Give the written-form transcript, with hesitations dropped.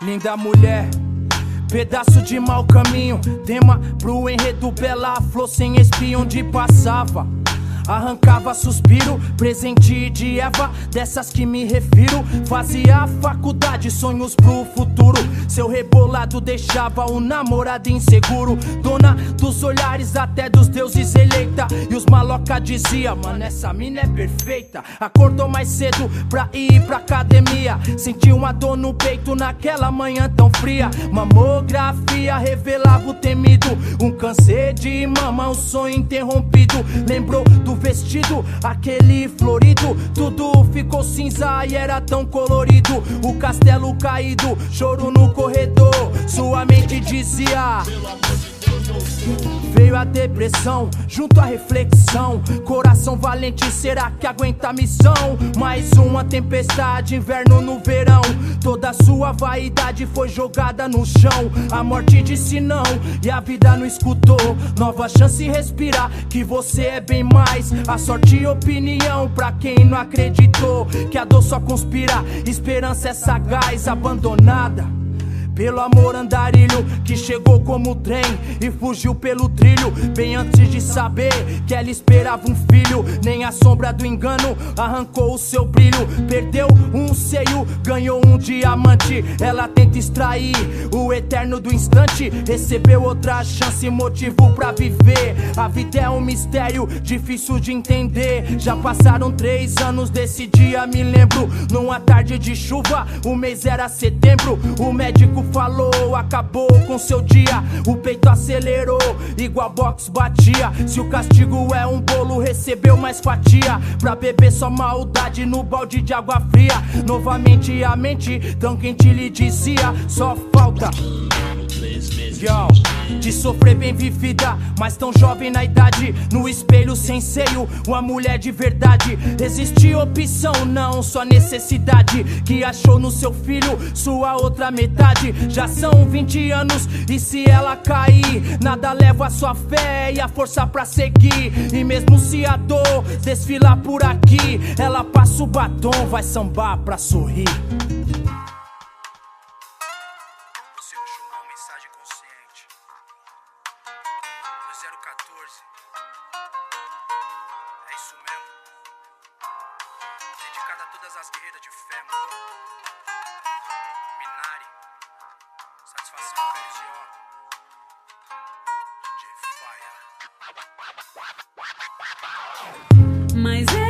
Linda mulher, pedaço de mau caminho. Tema pro enredo Bela Flor sem espinho. Onde passava arrancava suspiro, presente de Eva, dessas que me refiro. Fazia faculdade, sonhos pro futuro. Seu rebolado deixava o namorado inseguro. Dona dos olhares até dos deuses eleita. E os maloca dizia, mano, essa mina é perfeita. Acordou mais cedo pra ir pra academia. Sentiu uma dor no peito naquela manhã tão fria. Mamografia revelava o temido. Um câncer de mama, um sonho interrompido. Lembrou do vestido, aquele florido. Tudo ficou cinza e era tão colorido. O castelo caído, choro no corredor. Sua mente dizia, veio a depressão, junto à reflexão. Coração valente, será que aguenta a missão? Mais uma tempestade, inverno no verão. Toda sua vaidade foi jogada no chão. A morte disse não e a vida não escutou. Nova chance, respirar, que você é bem mais. A sorte e opinião pra quem não acreditou. Que a dor só conspira, esperança é sagaz. Abandonada pelo amor andarilho, que chegou como trem e fugiu pelo trilho. Bem antes de saber que ela esperava um filho. Nem a sombra do engano arrancou o seu brilho. Perdeu um seio, ganhou um diamante. Ela tenta extrair o eterno do instante. Recebeu outra chance, motivo pra viver. A vida é um mistério, difícil de entender. Já passaram 3 anos desse dia, me lembro. Numa tarde de chuva, o mês era setembro. O médico falou, acabou com seu dia. O peito acelerou, igual box batia. Se o castigo é um bolo, recebeu mais fatia. Pra beber só maldade no balde de água fria. Novamente a mente tão quente lhe dizia, só falta de sofrer bem vivida, mas tão jovem na idade. No espelho sem seio, uma mulher de verdade. Existe opção, não só necessidade. Que achou no seu filho sua outra metade. Já são 20 anos e se ela cair, nada leva a sua fé e a força pra seguir. E mesmo se a dor desfilar por aqui, ela passa o batom, vai sambar pra sorrir. Mensagem consciente 2014. É isso mesmo. Dedicada a todas as guerreiras de fé, mano. Minari, satisfação, Pérez de Ó, DJ Fire. Mas